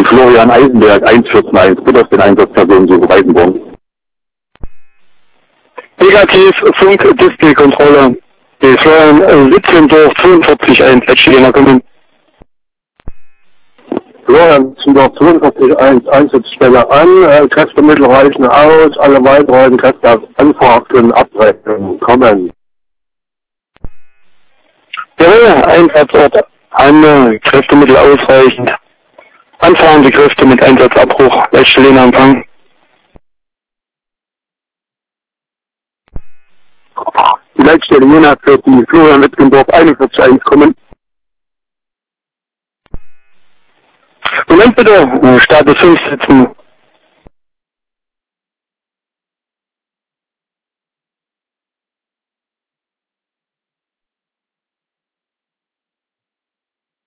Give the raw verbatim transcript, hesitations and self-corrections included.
Florian Eisenberg, eins vierzehn eins, bitte auf den Einsatzpersonen suche Weißenborn. Negativ, Funk-Display-Kontrolle. Die Florian äh, siebzehn durch zweiundvierzig eins, Letzte kommen. Florian durch zweiundvierzig eins, Einsatzstelle an, äh, Kräftemittel reichen aus, alle weiteren Kräfte auf Anfahrt können abbrechen, kommen. Jawohl, Einsatzort an, Kräftemittel ausreichend. Anfahrende Kräfte mit Einsatzabbruch, Leitstelle in Empfang. Die Leitstelle Jena für die Florian Wittgendorf einundvierzig eins kommen. Moment bitte, Status fünf sitzen.